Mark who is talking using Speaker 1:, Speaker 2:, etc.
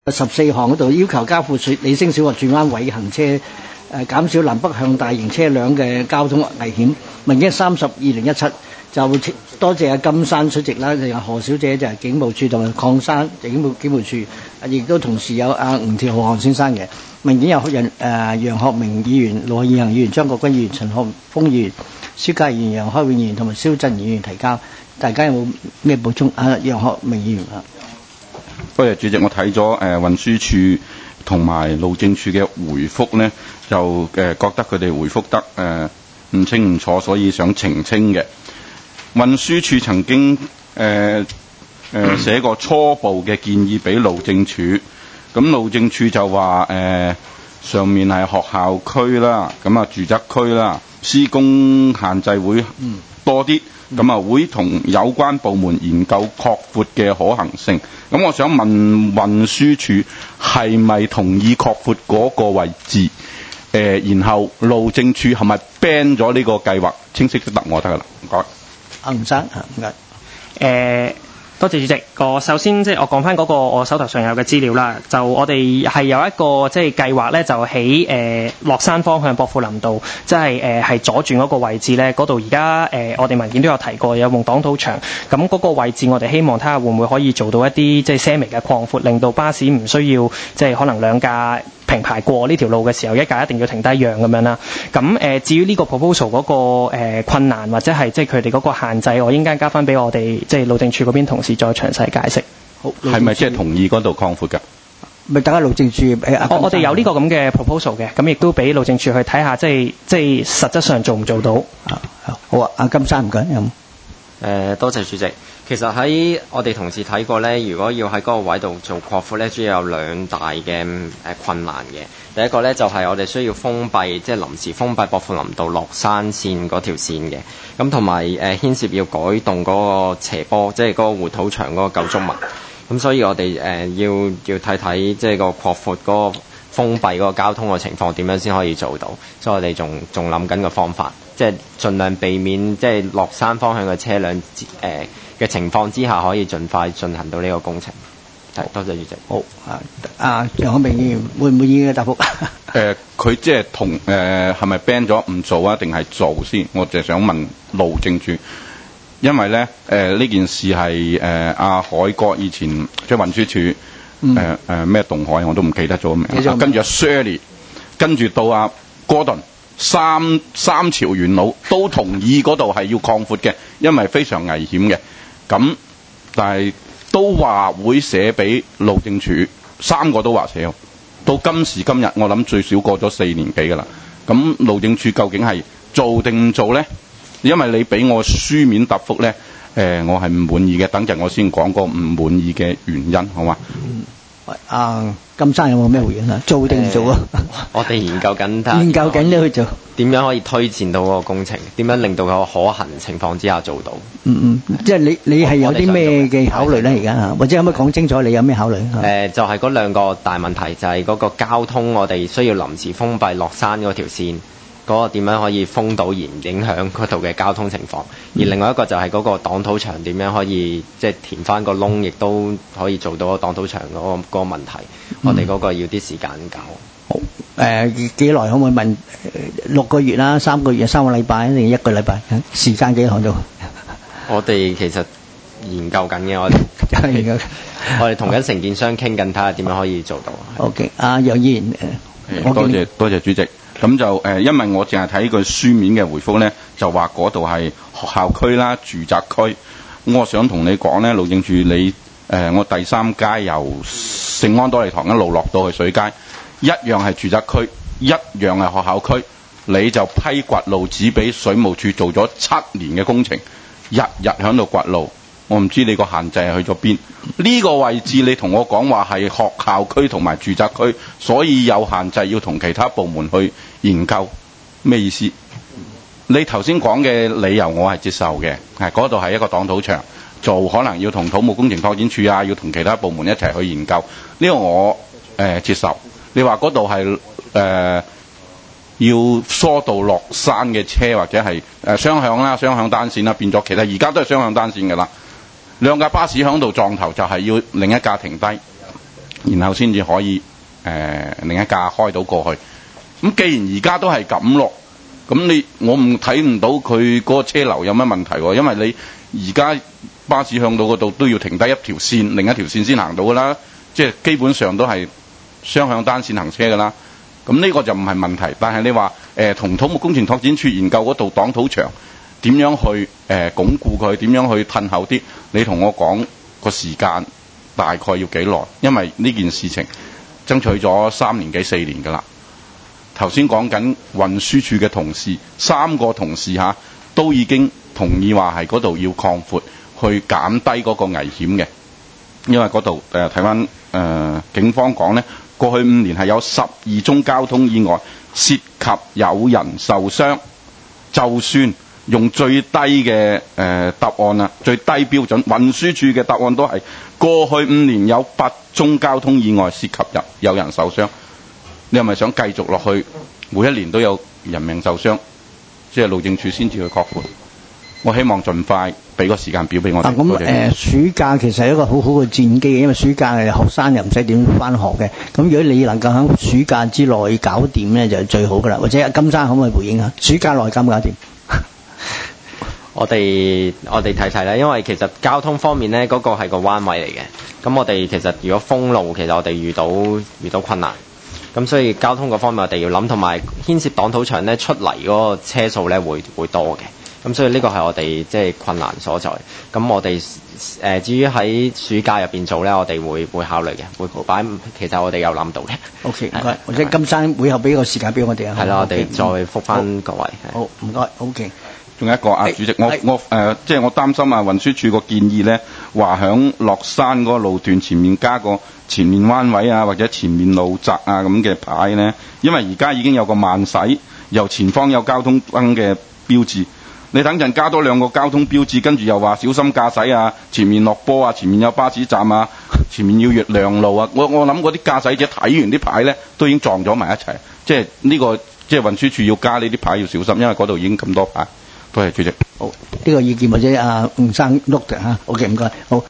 Speaker 1: 14項嗰度要求交付理星小學轉彎位行車，減少南北向大型車輛嘅交通危險。文件30/2017就多謝阿金山出席啦，仲有何小姐就係警務處同埋鄺生警務處，亦都同時有阿吳鐵浩先生嘅。文件有楊學明議員、羅義行議員、張國軍議員、陳學鋒議員、蕭嘉儀議員、楊開永議員同埋蕭振議員提交。大家有冇咩補充？楊學明議員啊。
Speaker 2: 多謝主席，我睇咗運輸署同埋路政署嘅回覆呢，就覺得佢哋回覆得唔清唔楚，所以想澄清嘅。運輸署曾經寫過初步嘅建議俾路政署，咁路政署就話上面係學校區啦，咁啊住宅區啦，施工限制會多啲。咁啊，會同有關部門研究擴闊嘅可行性。咁我想問運輸署係咪同意擴闊嗰個位置？然後路政署係咪 ban 咗呢個計劃？清晰啲答我得㗎啦，唔該。
Speaker 1: 阿吳生，唔該。
Speaker 3: 多謝主席。首先我講翻嗰個我手頭上有嘅資料啦，就我哋係有一個計劃咧，就喺落山方向薄扶林道，係左轉嗰個位置咧，嗰度而家我哋文件都有提過，有用擋土牆，咁嗰個位置我哋希望睇下會唔會可以做到一啲些微嘅擴闊，令到巴士唔需要可能兩架平排過呢條路嘅時候，一架一定要停低讓咁樣啦。咁至於呢個 proposal 嗰個困難或者係佢哋嗰個限制，我應該交翻俾我哋路政署嗰邊同事再詳細解釋。
Speaker 2: 好，係咪同意嗰度擴闊㗎？
Speaker 1: 咪等下路政署
Speaker 3: 我哋有呢個咁嘅 proposal 嘅，咁亦都俾路政署去睇下，即係實質上做唔做到。
Speaker 1: 好啊，阿金生唔該。
Speaker 4: 多謝主席。其實喺我哋同事睇過呢，如果要喺嗰個位度做擴闊呢，主要有兩大嘅困難嘅。第一個呢，就係我哋需要封閉，即係臨時封閉薄扶林道落山線嗰條線嘅。咁同埋牽涉要改動嗰個斜坡，即係嗰個護土牆嗰個構築物。咁所以我哋要睇睇即係個擴闊嗰個封閉嗰個交通嘅情況點樣先可以做到。所以我哋仲諗緊個方法，即係盡量避免即係落山方向嘅車輛嘅情況之下，可以盡快進行到呢個工程。係，多謝主席。
Speaker 1: 好楊學明議員會唔會意嘅答覆？
Speaker 2: 佢即係同係咪 ban 咗唔做啊？定係做先？我就想問路政署，因為咧呢件事係阿海哥以前即係運輸署咩東海我都唔記得咗個名，跟住阿 Shirley， 跟住到阿 Gordon。三朝元老都同意嗰度係要擴闊嘅，因為非常危險嘅。咁但係都話會寫俾路政署，三個都話寫。到今時今日，我諗最少過咗4年幾㗎啦。咁路政署究竟係做定唔做呢？因為你俾我書面答覆呢，我係唔滿意嘅。等陣我先講個唔滿意嘅原因，好嘛？
Speaker 1: 金生有冇咩回應啊？做定唔做啊？
Speaker 4: 我哋研究緊
Speaker 1: 你去做
Speaker 4: 點樣可以推薦到嗰個工程，點樣令到佢可行情況之下做到。
Speaker 1: 即係你係有啲咩嘅考慮咧？而家或者可唔可以講清楚你有咩考慮？
Speaker 4: 就係嗰兩個大問題，就係嗰個交通，我哋需要臨時封閉落山嗰條線。嗰個點樣可以封堵而唔影響嗰度嘅交通情況，而另外一個就係嗰個擋土牆點樣可以即係填翻個窿，亦都可以做到個擋土牆嗰個問題。我哋嗰個要啲時間搞。
Speaker 1: 好，幾耐可唔可以問？6個月啦，3個月，3個禮拜定1個禮拜？時間幾耐到？我
Speaker 4: 哋其實研究緊嘅，我哋同緊承建商傾緊，睇下點樣可以做到。
Speaker 1: OK，楊議員，
Speaker 2: 多謝主席。咁就因為我淨係睇佢書面嘅回覆呢，就話嗰度係學校區啦、住宅區。我想同你講呢，路政署你我第3街由聖安多利堂一路落到去水街，一樣係住宅區，一樣係學校區。你就批掘路只俾水務署做咗7年嘅工程，日日喺度掘路。我唔知你個限制係去咗邊？呢個位置你同我講話係學校區同埋住宅區，所以有限制要同其他部門去研究，咩意思？你頭先講嘅理由我係接受嘅，嗰度係一個擋土牆，做可能要同土木工程拓展署啊，要同其他部門一齊去研究，呢個我接受。你話嗰度係要疏導落山嘅車或者係雙向啦、雙向單線啦，變咗其實而家都係雙向單線㗎啦。2架巴士響度撞頭就係要另一架停低， 然後先至可以另一架開到過去。咁既然而家都係咁咯，咁我睇唔到佢嗰個車流有乜問題喎，因為你而家巴士向到嗰度都要停低一條線，另一條線先行到㗎啦，即係基本上都係雙向單線行車㗎啦。咁呢個就唔係問題，但係你話同土木工程拓展處研究嗰度擋土牆點樣去鞏固佢，點樣去褪後啲，你同我講個時間大概要幾耐？因為呢件事情爭取咗3年幾4年㗎啦。頭先講緊運輸處嘅同事，3個同事都已經同意話係嗰度要擴闊，去減低嗰個危險嘅。因為嗰度睇翻警方講呢，過去5年係有12宗交通意外，涉及有人受傷。就算用最低嘅答案啦，最低標準，運輸處嘅答案都係過去5年有8宗交通意外涉及有人受傷。你係咪想繼續落去，每一年都有人命受傷，即係路政署先至去擴闊？我希望盡快俾個時間表俾我哋。
Speaker 1: 咁暑假其實係一個好好嘅戰機，因為暑假係學生又唔使點返學嘅。咁如果你能夠喺暑假之內搞掂咧，就係最好㗎啦。或者金生可唔可以回應下？暑假內搞唔搞掂？
Speaker 4: 我哋睇睇啦，因為其實交通方面咧，嗰個係個彎位嚟嘅。咁我哋其實如果封路，其實我哋遇到困難。咁所以交通嗰方面我哋要諗，同埋牽涉擋土牆咧出嚟嗰個車數咧會多嘅。咁所以呢個係我哋即係困難所在。咁我哋至於喺暑假入邊做咧，我哋會考慮嘅，會擺。其實我哋有諗到嘅。
Speaker 1: OK，唔該。或者金生會後俾個時間俾我哋啊。
Speaker 4: 係啦，我哋再覆翻各位。
Speaker 1: 好，唔該。OK。
Speaker 2: 仲有一個主席，我即係我擔心運輸署個建議咧，話響落山嗰個路段前面加個前面彎位啊，或者前面路窄啊咁嘅牌咧，因為而家已經有個慢駛，由前方有交通燈嘅標誌。你等陣加多2個交通標誌，跟住又話小心駕駛啊，前面落坡啊，前面有巴士站啊，前面要越讓路啊。我諗嗰啲駕駛者睇完啲牌咧，都已經撞咗埋一齊。即係呢個即係運輸署要加呢啲牌要小心，因為嗰度已經咁多牌。多謝主席。
Speaker 1: 好，呢個意見或者吳生 note 嚇。OK，唔該。好。